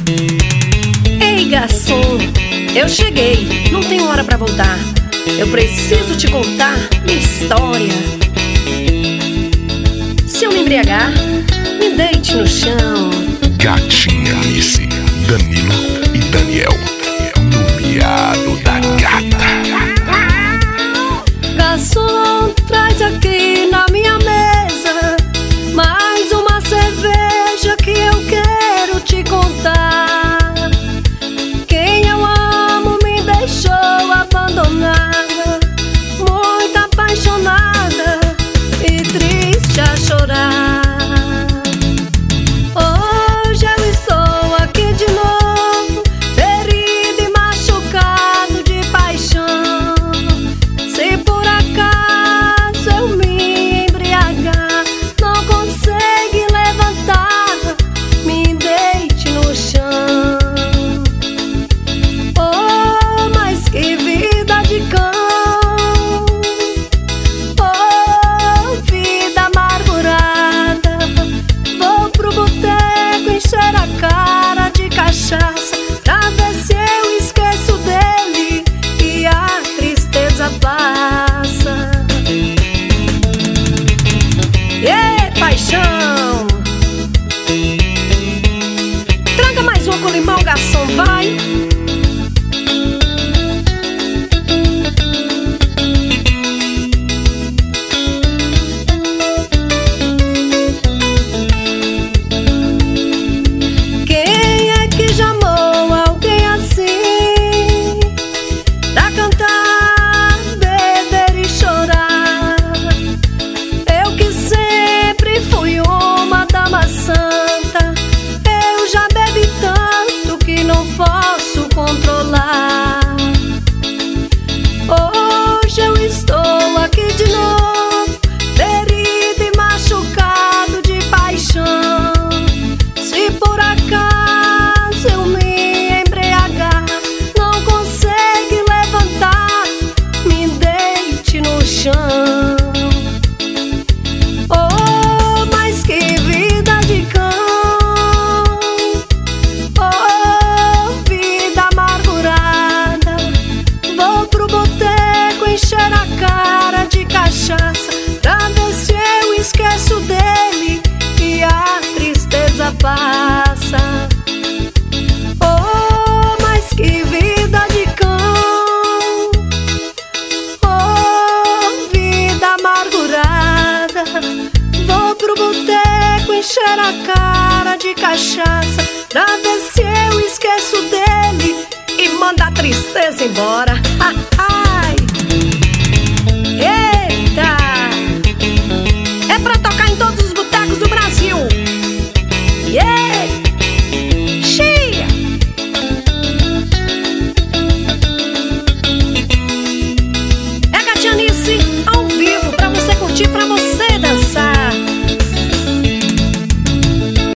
Ei, garçom, eu cheguei, não tenho hora pra voltar. Eu preciso te contar minha história. Se eu me embriagar, me deite no chão. Gatinha Alice, Danilo e Daniel, no miado da gata. Garçom, traz aqui na minha mesa mais uma cerveja que eu quero te contar. Quem eu amo me deixou abandonada, muito apaixonada e triste a chorar. Hoje eu estou aqui de novo, ferido e machucado de paixão. Se por acaso eu me embriagar, não consegue levantar, me deite no chão. Oh, mas que vida de cão, oh, vida amargurada. Vou pro boteco encher a cara de cachaça pra ver se eu esqueço dele e a tristeza passa. Paixão, traga mais um com limão, garçom, vai. Quem é que já amou alguém assim, pra cantar, beber e chorar? Eu que sempre fui uma dama santa, eu já bebi tanto que não posso controlar. Hoje eu estou aqui de novo, ferido e machucado de paixão. Se por acaso eu me embriagar, não consegue levantar, me deite no chão. Oh, mas que vida de cão, oh, vida amargurada. Vou pro boteco encher a cara de cachaça pra ver se eu esqueço dele e a tristeza passa. Oh, mas que vida de cão, oh, vida amargurada. Vou pro boteco encher a cara de cachaça pra ver se eu esqueço dele e manda a tristeza embora.